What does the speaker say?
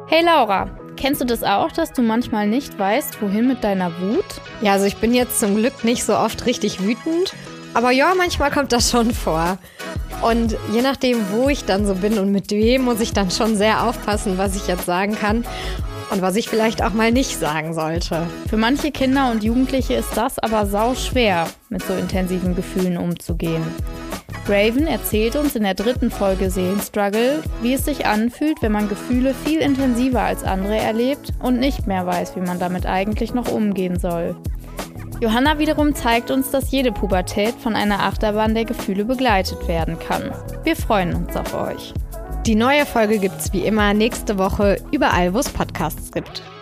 Hey Laura, kennst du das auch, dass du manchmal nicht weißt, wohin mit deiner Wut? Ja, also ich bin jetzt zum Glück nicht so oft richtig wütend, aber ja, manchmal kommt das schon vor. Und je nachdem, wo ich dann so bin und mit wem, muss ich dann schon sehr aufpassen, was ich jetzt sagen kann und was ich vielleicht auch mal nicht sagen sollte. Für manche Kinder und Jugendliche ist das aber sau schwer, mit so intensiven Gefühlen umzugehen. Raven erzählt uns in der 3. Folge Seelenstruggle, wie es sich anfühlt, wenn man Gefühle viel intensiver als andere erlebt und nicht mehr weiß, wie man damit eigentlich noch umgehen soll. Johanna wiederum zeigt uns, dass jede Pubertät von einer Achterbahn der Gefühle begleitet werden kann. Wir freuen uns auf euch. Die neue Folge gibt's wie immer nächste Woche überall, wo es Podcasts gibt.